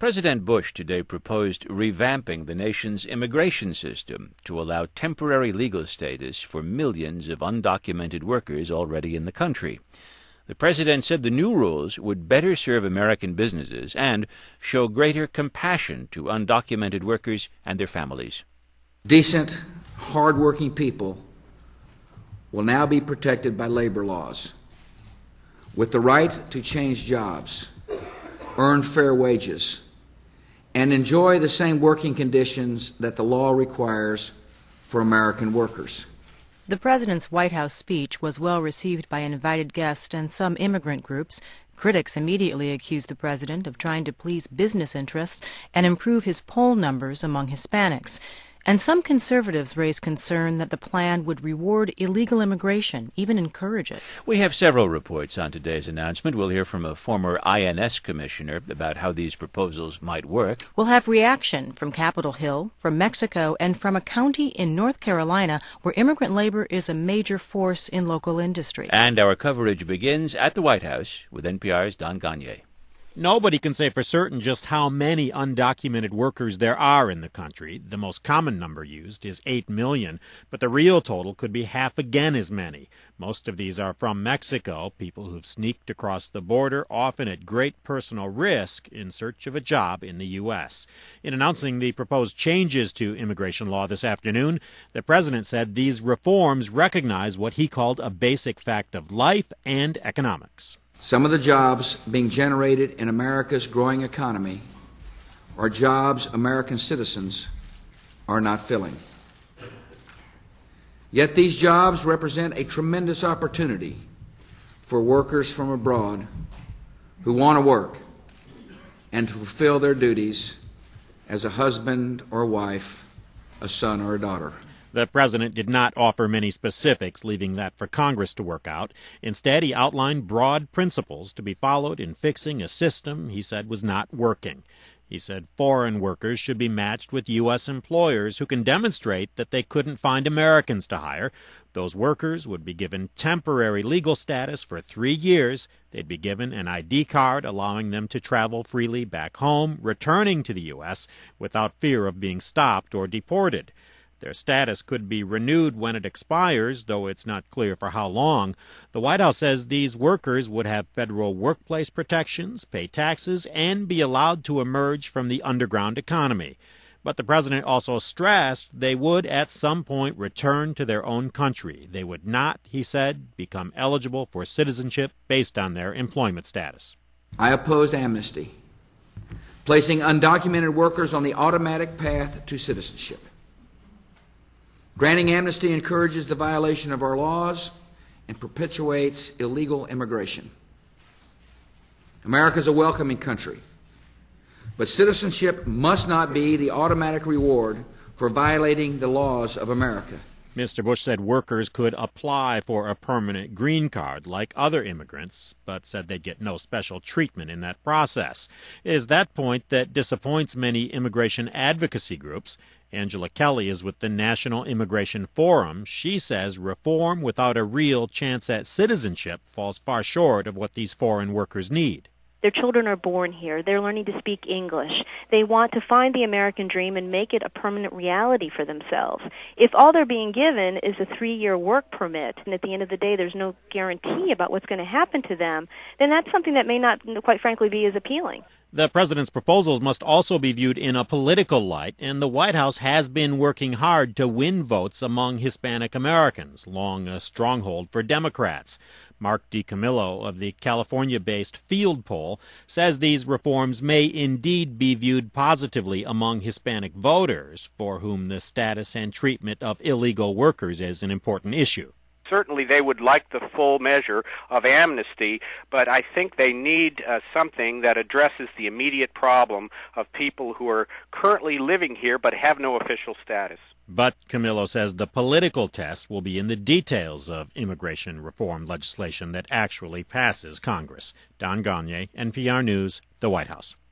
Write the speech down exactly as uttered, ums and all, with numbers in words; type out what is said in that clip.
President Bush today proposed revamping the nation's immigration system to allow temporary legal status for millions of undocumented workers already in the country. The president said the new rules would better serve American businesses and show greater compassion to undocumented workers and their families. Decent, hard-working people will now be protected by labor laws, with the right to change jobs, earn fair wages, and enjoy the same working conditions that the law requires for American workers. The president's White House speech was well received by invited guests and some immigrant groups. Critics immediately accused the president of trying to please business interests and improve his poll numbers among Hispanics. And some conservatives raised concern that the plan would reward illegal immigration, even encourage it. We have several reports on today's announcement. We'll hear from a former I N S commissioner about how these proposals might work. We'll have reaction from Capitol Hill, from Mexico, and from a county in North Carolina where immigrant labor is a major force in local industry. And our coverage begins at the White House with N P R's Don Gagné. Nobody can say for certain just how many undocumented workers there are in the country. The most common number used is eight million, but the real total could be half again as many. Most of these are from Mexico, people who've sneaked across the border, often at great personal risk, in search of a job in the U S. In announcing the proposed changes to immigration law this afternoon, the president said these reforms recognize what he called a basic fact of life and economics. Some of the jobs being generated in America's growing economy are jobs American citizens are not filling. Yet these jobs represent a tremendous opportunity for workers from abroad who want to work and to fulfill their duties as a husband or wife, a son or a daughter. The president did not offer many specifics, leaving that for Congress to work out. Instead, he outlined broad principles to be followed in fixing a system he said was not working. He said foreign workers should be matched with U S employers who can demonstrate that they couldn't find Americans to hire. Those workers would be given temporary legal status for three years. They'd be given an I D card allowing them to travel freely back home, returning to the U S without fear of being stopped or deported. Their status could be renewed when it expires, though it's not clear for how long. The White House says these workers would have federal workplace protections, pay taxes, and be allowed to emerge from the underground economy. But the president also stressed they would at some point return to their own country. They would not, he said, become eligible for citizenship based on their employment status. I opposed amnesty, placing undocumented workers on the automatic path to citizenship. Granting amnesty encourages the violation of our laws and perpetuates illegal immigration. America is a welcoming country, but citizenship must not be the automatic reward for violating the laws of America. Mister Bush said workers could apply for a permanent green card like other immigrants, but said they'd get no special treatment in that process. It is that point that disappoints many immigration advocacy groups. Angela Kelly is with the National Immigration Forum. She says reform without a real chance at citizenship falls far short of what these foreign workers need. Their children are born here. They're learning to speak English. They want to find the American dream and make it a permanent reality for themselves. If all they're being given is a three-year work permit, and at the end of the day there's no guarantee about what's going to happen to them, then that's something that may not, quite frankly, be as appealing. The president's proposals must also be viewed in a political light, and the White House has been working hard to win votes among Hispanic Americans, long a stronghold for Democrats. Mark DiCamillo of the California-based Field Poll says these reforms may indeed be viewed positively among Hispanic voters, for whom the status and treatment of illegal workers is an important issue. Certainly they would like the full measure of amnesty, but I think they need uh, something that addresses the immediate problem of people who are currently living here but have no official status. But Camillo says the political test will be in the details of immigration reform legislation that actually passes Congress. Don Gagné, N P R News, the White House.